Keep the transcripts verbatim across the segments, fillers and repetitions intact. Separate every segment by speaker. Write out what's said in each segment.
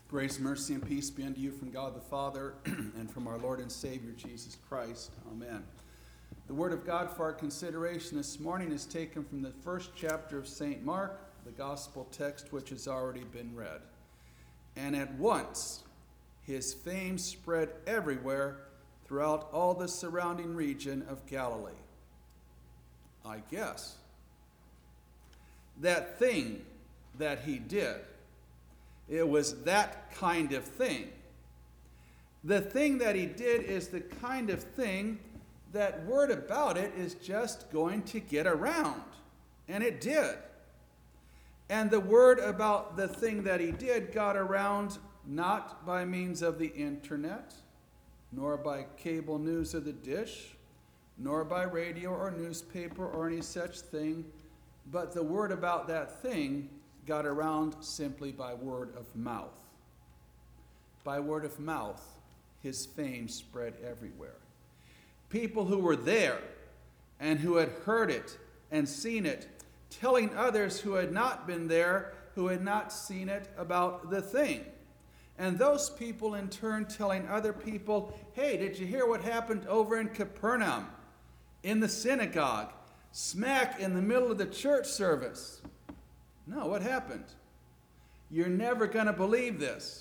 Speaker 1: Grace, mercy, and peace be unto you from God the Father and from our Lord and Savior Jesus Christ. Amen. The Word of God for our consideration this morning is taken from the first chapter of Saint Mark, the Gospel text which has already been read. And at once his fame spread everywhere throughout all the surrounding region of Galilee. I guess that thing that he did, it was that kind of thing. The thing that he did is the kind of thing that word about it is just going to get around. And it did. And the word about the thing that he did got around not by means of the internet, nor by cable news of the dish, nor by radio or newspaper or any such thing, but the word about that thing got around simply by word of mouth. By word of mouth, his fame spread everywhere. People who were there and who had heard it and seen it, telling others who had not been there, who had not seen it, about the thing. And those people in turn telling other people, hey, did you hear what happened over in Capernaum, in the synagogue, smack in the middle of the church service? No, what happened? You're never going to believe this.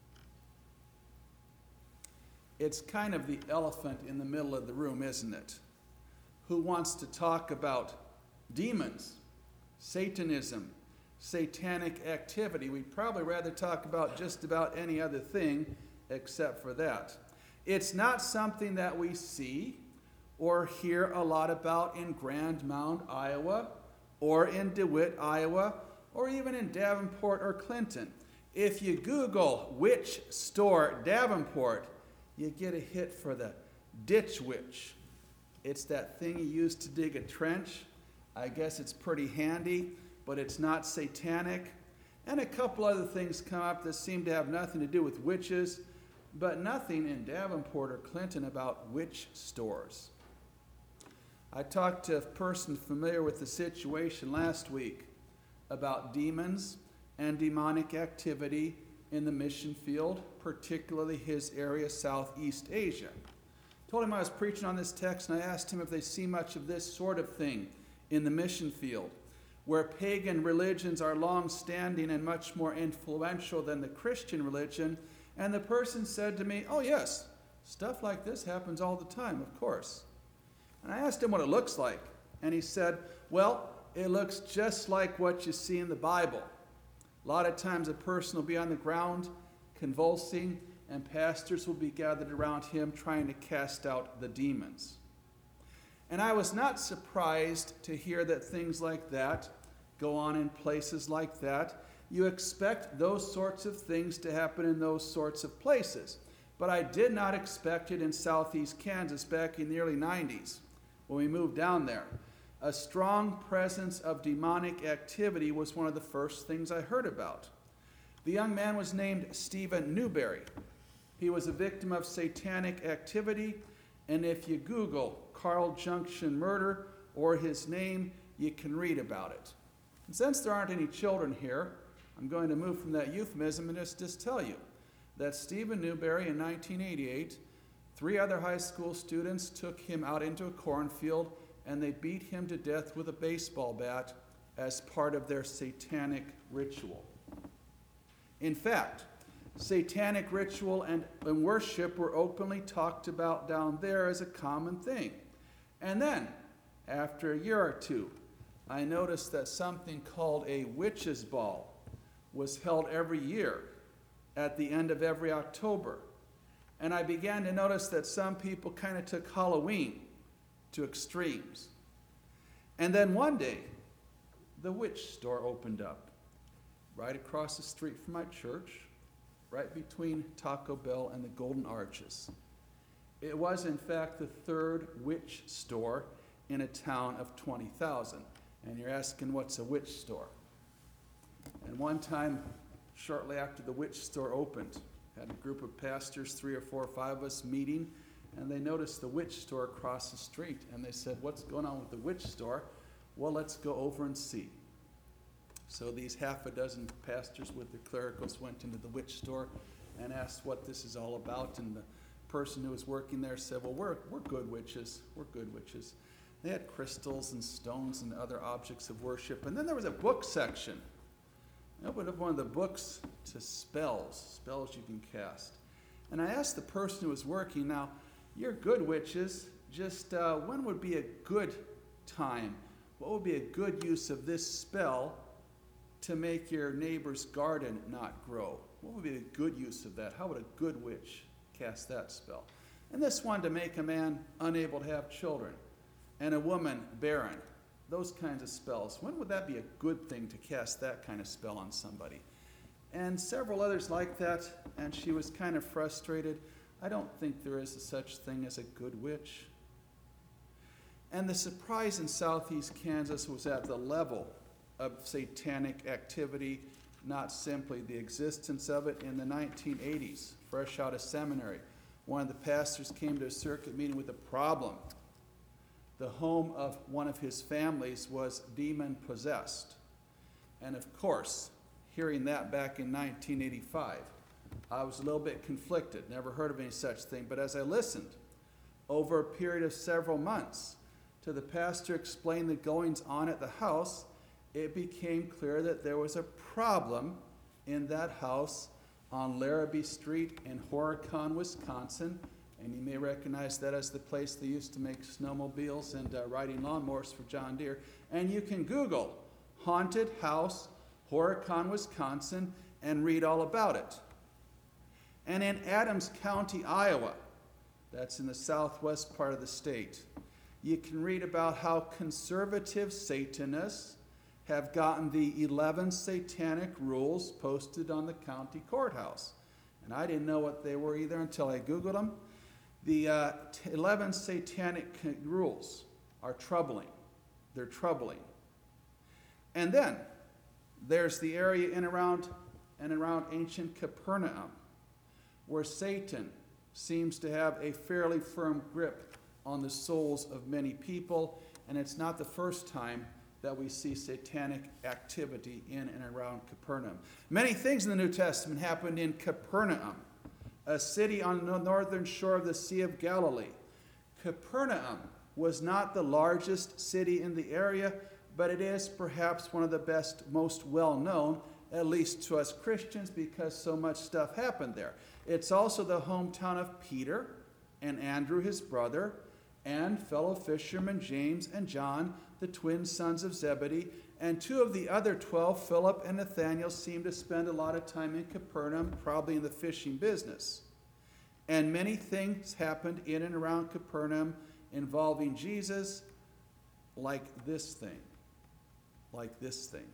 Speaker 1: It's kind of the elephant in the middle of the room, isn't it? Who wants to talk about demons, Satanism, satanic activity? We'd probably rather talk about just about any other thing except for that. It's not something that we see or hear a lot about in Grand Mound, Iowa, or in DeWitt, Iowa, or even in Davenport or Clinton. If you Google witch store Davenport, you get a hit for the ditch witch. It's that thing you use to dig a trench. I guess it's pretty handy, but it's not satanic. And a couple other things come up that seem to have nothing to do with witches, but nothing in Davenport or Clinton about witch stores. I talked to a person familiar with the situation last week about demons and demonic activity in the mission field, particularly his area, Southeast Asia. I told him I was preaching on this text, and I asked him if they see much of this sort of thing in the mission field, where pagan religions are long-standing and much more influential than the Christian religion. And the person said to me, oh yes, stuff like this happens all the time, of course. And I asked him what it looks like, and he said, well, it looks just like what you see in the Bible. A lot of times a person will be on the ground convulsing, and pastors will be gathered around him trying to cast out the demons. And I was not surprised to hear that things like that go on in places like that. You expect those sorts of things to happen in those sorts of places. But I did not expect it in southeast Kansas back in the early nineties when we moved down there. A strong presence of demonic activity was one of the first things I heard about. The young man was named Stephen Newberry. He was a victim of satanic activity, and if you Google Carl Junction murder or his name, you can read about it. And since there aren't any children here, I'm going to move from that euphemism and just, just tell you that Stephen Newberry in nineteen eighty-eight, three other high school students took him out into a cornfield and they beat him to death with a baseball bat as part of their satanic ritual. In fact, satanic ritual and, and worship were openly talked about down there as a common thing. And then, after a year or two, I noticed that something called a witches' ball was held every year at the end of every October. And I began to notice that some people kind of took Halloween to extremes. And then one day, the witch store opened up right across the street from my church, right between Taco Bell and the Golden Arches. It was, in fact, the third witch store in a town of twenty thousand. And you're asking, what's a witch store? And one time, shortly after the witch store opened, had a group of pastors, three or four or five of us, meeting, and they noticed the witch store across the street. And they said, what's going on with the witch store? Well, let's go over and see. So these half a dozen pastors with the clericals went into the witch store and asked what this is all about, and the person who was working there said, well, we're, we're good witches, we're good witches. They had crystals and stones and other objects of worship. And then there was a book section. I opened up one of the books to spells, spells you can cast. And I asked the person who was working, now, you're good witches, just uh, when would be a good time? What would be a good use of this spell to make your neighbor's garden not grow? What would be a good use of that? How would a good witch cast that spell? And this one to make a man unable to have children and a woman barren. Those kinds of spells. When would that be a good thing to cast that kind of spell on somebody? And several others like that, and she was kind of frustrated. I don't think there is a such thing as a good witch. And the surprise in southeast Kansas was at the level of satanic activity, not simply the existence of it. In the nineteen eighties, fresh out of seminary, one of the pastors came to a circuit meeting with a problem. The home of one of his families was demon-possessed. And of course, hearing that back in nineteen eighty-five, I was a little bit conflicted, never heard of any such thing. But as I listened over a period of several months to the pastor explain the goings on at the house, it became clear that there was a problem in that house on Larrabee Street in Horicon, Wisconsin. And you may recognize that as the place they used to make snowmobiles and uh, riding lawnmowers for John Deere. And you can Google Haunted House, Horicon, Wisconsin, and read all about it. And in Adams County, Iowa, that's in the southwest part of the state, you can read about how conservative Satanists have gotten the eleven satanic rules posted on the county courthouse. And I didn't know what they were either until I Googled them. The uh, eleven satanic rules are troubling. They're troubling. And then there's the area in around and around ancient Capernaum, where Satan seems to have a fairly firm grip on the souls of many people, and it's not the first time that we see satanic activity in and around Capernaum. Many things in the New Testament happened in Capernaum, a city on the northern shore of the Sea of Galilee. Capernaum was not the largest city in the area, but it is perhaps one of the best, most well-known, at least to us Christians, because so much stuff happened there. It's also the hometown of Peter and Andrew, his brother, and fellow fishermen James and John, the twin sons of Zebedee, and two of the other twelve, Philip and Nathanael, seemed to spend a lot of time in Capernaum, probably in the fishing business. And many things happened in and around Capernaum involving Jesus, like this thing, like this thing.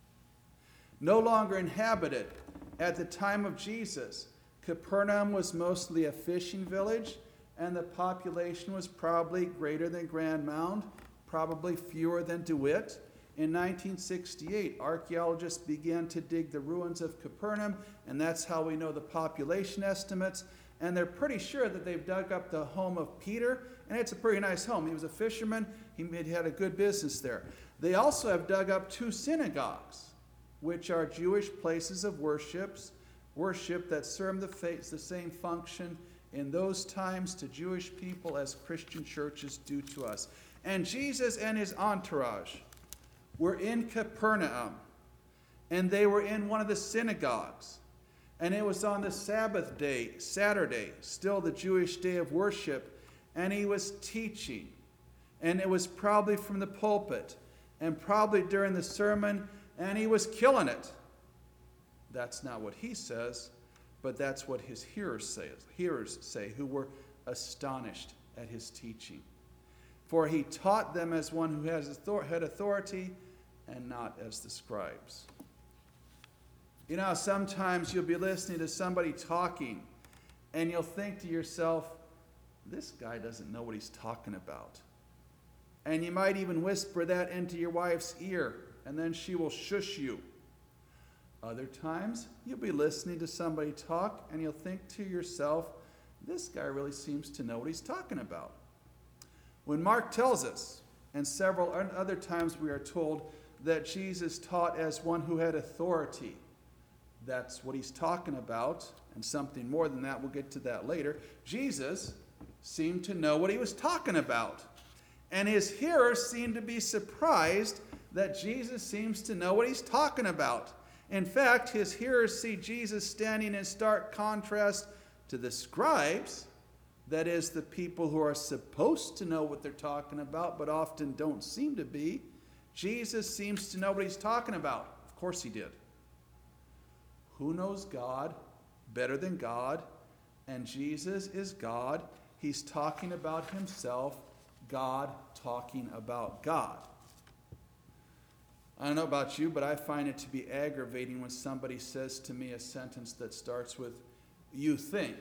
Speaker 1: No longer inhabited at the time of Jesus, Capernaum was mostly a fishing village, and the population was probably greater than Grand Mound, probably fewer than DeWitt. In nineteen sixty-eight, archaeologists began to dig the ruins of Capernaum, and that's how we know the population estimates. And they're pretty sure that they've dug up the home of Peter, and it's a pretty nice home. He was a fisherman. He had a good business there. They also have dug up two synagogues, which are Jewish places of worships, worship that served the, the same function in those times to Jewish people as Christian churches do to us. And Jesus and his entourage were in Capernaum, and they were in one of the synagogues. And it was on the Sabbath day, Saturday, still the Jewish day of worship, and he was teaching. And it was probably from the pulpit, and probably during the sermon, and he was killing it. That's not what he says, but that's what his hearers say, hearers say, who were astonished at his teaching. For he taught them as one who has had authority, and not as the scribes. You know, sometimes you'll be listening to somebody talking, and you'll think to yourself, this guy doesn't know what he's talking about. And you might even whisper that into your wife's ear, and then she will shush you. Other times, you'll be listening to somebody talk, and you'll think to yourself, this guy really seems to know what he's talking about. When Mark tells us, and several other times we are told, that Jesus taught as one who had authority. That's what he's talking about, and something more than that. We'll get to that later. Jesus seemed to know what he was talking about, and his hearers seemed to be surprised that Jesus seems to know what he's talking about. In fact, his hearers see Jesus standing in stark contrast to the scribes, that is, the people who are supposed to know what they're talking about, but often don't seem to be. Jesus seems to know what he's talking about. Of course he did. Who knows God better than God? And Jesus is God. He's talking about himself, God talking about God. I don't know about you, but I find it to be aggravating when somebody says to me a sentence that starts with, "You think."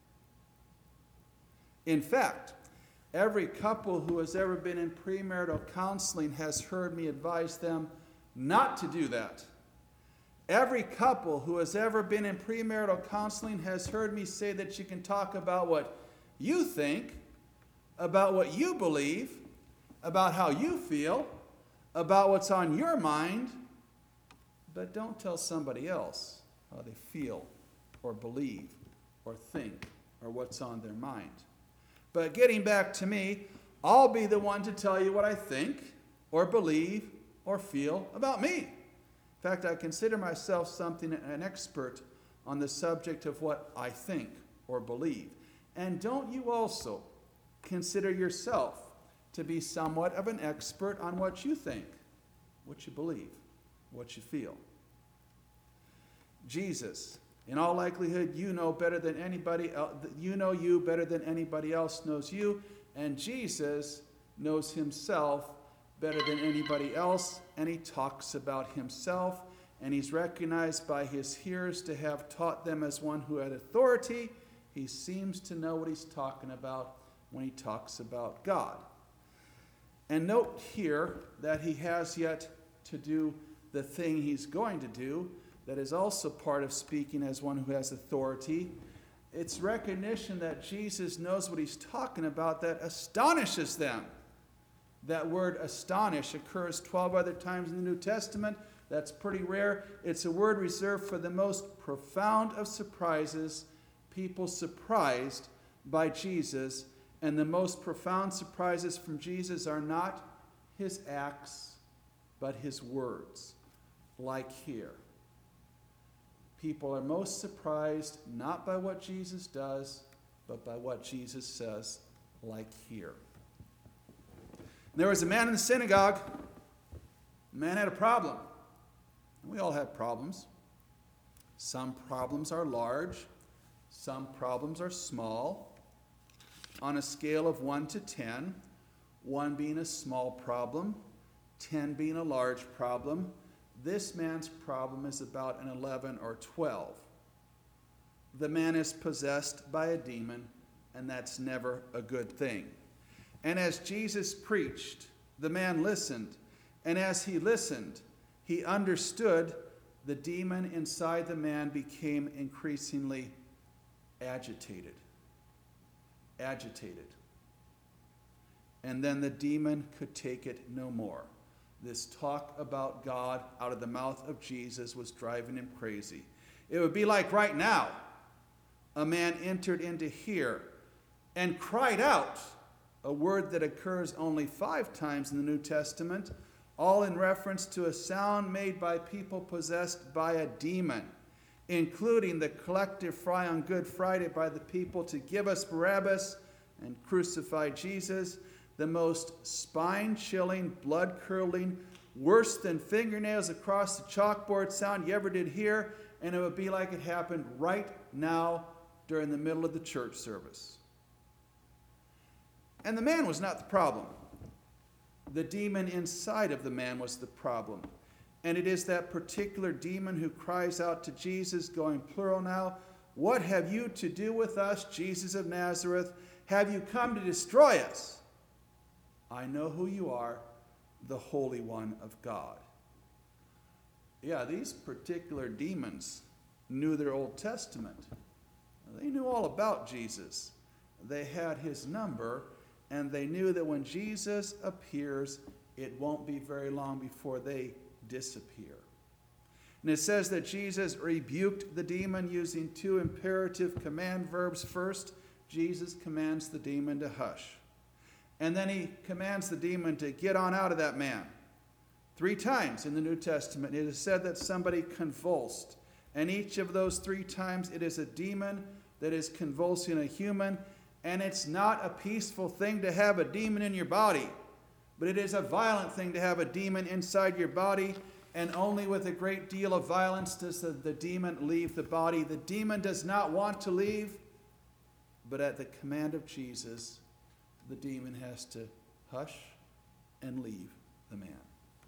Speaker 1: In fact, every couple who has ever been in premarital counseling has heard me advise them not to do that. Every couple who has ever been in premarital counseling has heard me say that you can talk about what you think, about what you believe, about how you feel, about what's on your mind, but don't tell somebody else how they feel or believe or think or what's on their mind. But getting back to me, I'll be the one to tell you what I think or believe or feel about me. In fact, I consider myself something, an expert on the subject of what I think or believe. And don't you also consider yourself to be somewhat of an expert on what you think, what you believe, what you feel? Jesus, in all likelihood, you know better than anybody else. You know you better than anybody else knows you, and Jesus knows himself better than anybody else, and he talks about himself, and he's recognized by his hearers to have taught them as one who had authority. He seems to know what he's talking about when he talks about God. And note here that he has yet to do the thing he's going to do that is also part of speaking as one who has authority. It's recognition that Jesus knows what he's talking about that astonishes them. That word astonish occurs twelve other times in the New Testament. That's pretty rare. It's a word reserved for the most profound of surprises, people surprised by Jesus. And the most profound surprises from Jesus are not his acts, but his words, like here. People are most surprised not by what Jesus does, but by what Jesus says, like here. There was a man in the synagogue. The man had a problem. And we all have problems. Some problems are large. Some problems are small. On a scale of one to ten, one being a small problem, ten being a large problem, this man's problem is about an eleven or twelve. The man is possessed by a demon, and that's never a good thing. And as Jesus preached, the man listened. And as he listened, he understood the demon inside the man became increasingly agitated. Agitated. And then the demon could take it no more. This talk about God out of the mouth of Jesus was driving him crazy. It would be like right now, a man entered into here and cried out, a word that occurs only five times in the New Testament, all in reference to a sound made by people possessed by a demon, including the collective cry on Good Friday by the people to give us Barabbas and crucify Jesus, the most spine-chilling, blood-curdling, worse than fingernails across the chalkboard sound you ever did hear, and it would be like it happened right now during the middle of the church service. And the man was not the problem. The demon inside of the man was the problem. And it is that particular demon who cries out to Jesus, going plural now, "What have you to do with us, Jesus of Nazareth? Have you come to destroy us? I know who you are, the Holy One of God." Yeah, these particular demons knew their Old Testament. They knew all about Jesus. They had his number, and they knew that when Jesus appears, it won't be very long before they disappear. And it says that Jesus rebuked the demon using two imperative command verbs. First, Jesus commands the demon to hush. And then he commands the demon to get on out of that man. Three times in the New Testament it is said that somebody convulsed. And each of those three times it is a demon that is convulsing a human. And it's not a peaceful thing to have a demon in your body, but it is a violent thing to have a demon inside your body. And only with a great deal of violence does the, the demon leave the body. The demon does not want to leave, but at the command of Jesus, the demon has to hush and leave the man.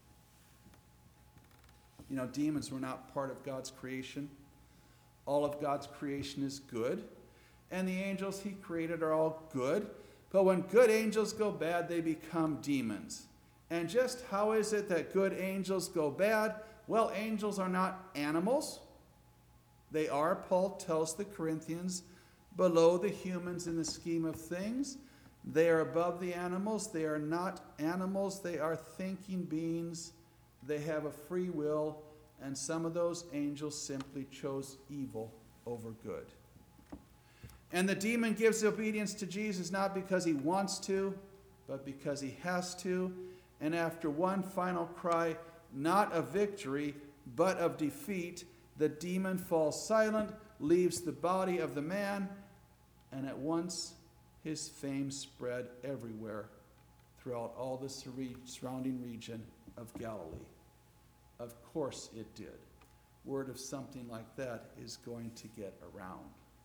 Speaker 1: You know, demons were not part of God's creation. All of God's creation is good, and the angels he created are all good. But when good angels go bad, they become demons. And just how is it that good angels go bad? Well, angels are not animals. They are, Paul tells the Corinthians, below the humans in the scheme of things. They are above the animals. They are not animals. They are thinking beings. They have a free will. And some of those angels simply chose evil over good. And the demon gives obedience to Jesus not because he wants to, but because he has to. And after one final cry, not of victory, but of defeat, the demon falls silent, leaves the body of the man, and at once his fame spread everywhere throughout all the surrounding region of Galilee. Of course it did. Word of something like that is going to get around.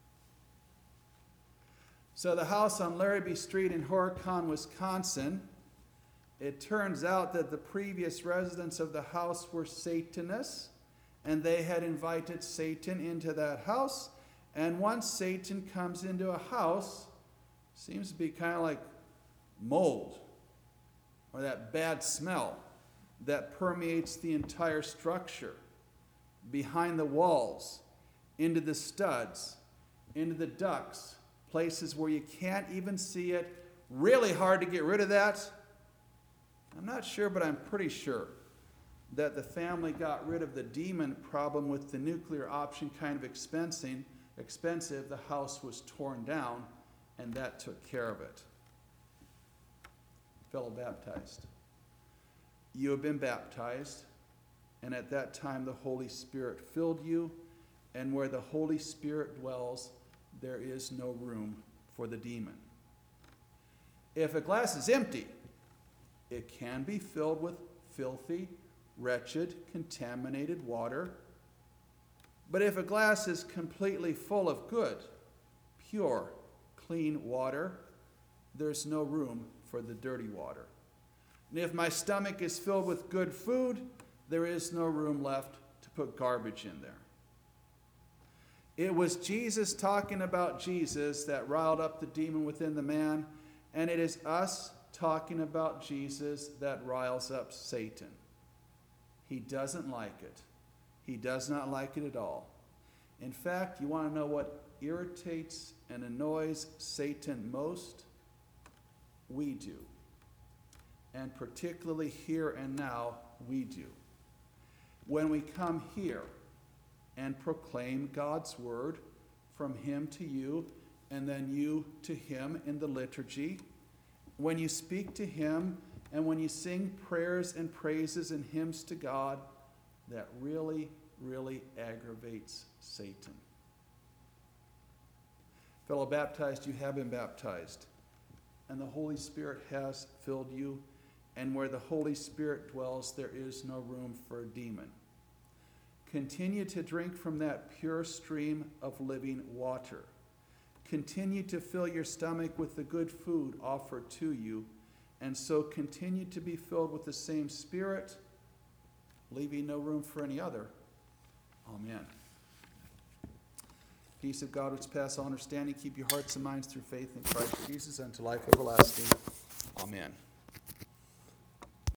Speaker 1: So the house on Larrabee Street in Horicon, Wisconsin, it turns out that the previous residents of the house were Satanists, and they had invited Satan into that house. And once Satan comes into a house, seems to be kind of like mold or that bad smell that permeates the entire structure, behind the walls, into the studs, into the ducts, places where you can't even see it. Really hard to get rid of that. I'm not sure, but I'm pretty sure that the family got rid of the demon problem with the nuclear option kind of expensing, expensive. The house was torn down, and that took care of it. Fellow baptized, you have been baptized, and at that time the Holy Spirit filled you, and where the Holy Spirit dwells, there is no room for the demon. If a glass is empty, it can be filled with filthy, wretched, contaminated water. But if a glass is completely full of good, pure, clean water, there's no room for the dirty water. And if my stomach is filled with good food, there is no room left to put garbage in there. It was Jesus talking about Jesus that riled up the demon within the man, and it is us talking about Jesus that riles up Satan. He doesn't like it. He does not like it at all. In fact, you want to know what irritates and annoys Satan most? We do. And particularly here and now, we do. When we come here and proclaim God's word from him to you, and then you to him in the liturgy, when you speak to him, and when you sing prayers and praises and hymns to God, that really, really aggravates Satan. Fellow baptized, you have been baptized, and the Holy Spirit has filled you, and where the Holy Spirit dwells, there is no room for a demon. Continue to drink from that pure stream of living water. Continue to fill your stomach with the good food offered to you, and so continue to be filled with the same Spirit, leaving no room for any other. Amen. Peace of God which passes all understanding, keep your hearts and minds through faith in Christ Jesus unto life everlasting. Amen.